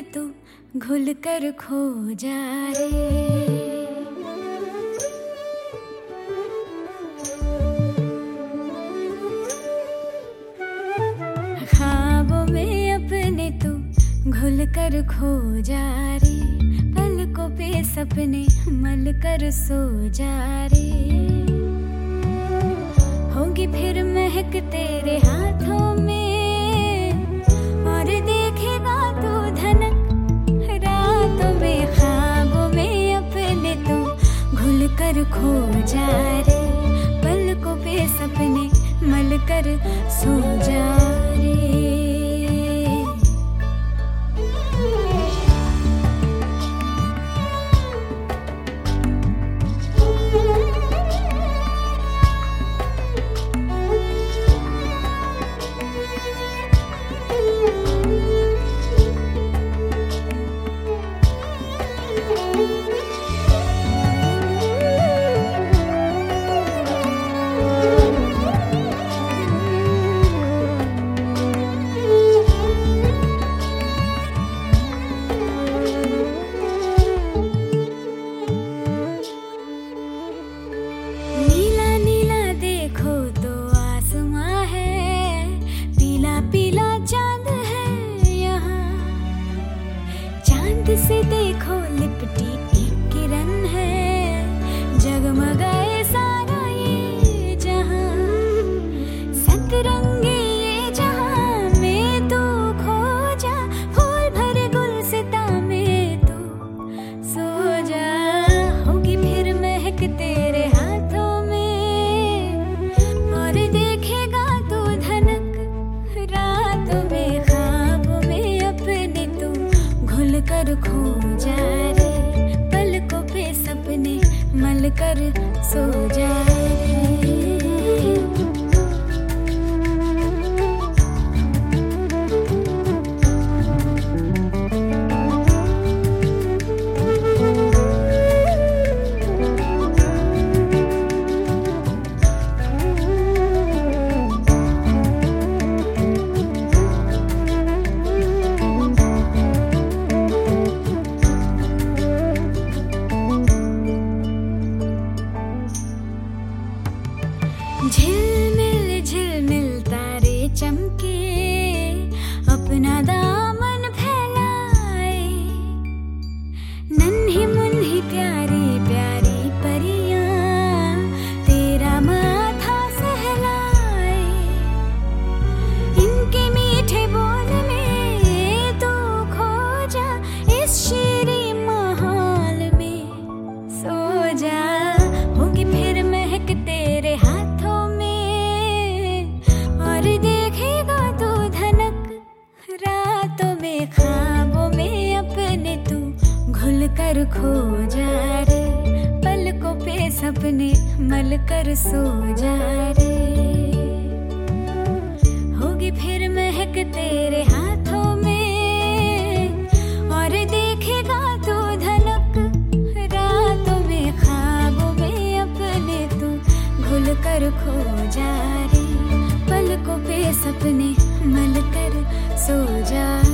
अपने तू घुल कर खो जा रे। ख्वाबों में अपने तू घुल कर खो जा रे, पलकों पे सपने मल कर सो जा रे। होगी फिर महक तेरे हाथों में और देखेगा तू धनक रातों में। ख्वाबों में अपने तू घुल कर खो जा रे, पलकों पे सपने मल कर सो जा रे। से देखो लिपटी एक किरण है, जगमगाए सारा ये जहां। सतरंगी ये जहां में तू खो जा, फूल भरे गुलसिता में तू सो जा। होगी फिर महक तेरे हाथों में और देखेगा तू धनक रातों में। ख्वाबों में अपने तू घुल कर खो जा रे, पलकों पे सपने मल कर सो जा रे। झिलमिल झिलमिल तारे चमके, अपना दामन फैलाए। नन्ही मुन्ही प्यारी प्यारी परियां तेरा माथा सहलाए। इनके मीठे बोल में तू खो जा, इस शीरी माहौल में सो जा। होगी फिर महक तेरे हाथों और देखेगा तू धनक रातों में। ख्वाबों में अपने तू घुल कर खो जा रे, पलकों पे सपने मल कर सो जा रे। होगी फिर महक तेरे हाथों में और देखेगा तू धनक रातों में। ख्वाबों में अपने तू घुल कर खो जा रे, पलकों पे सपने मल कर सो जा।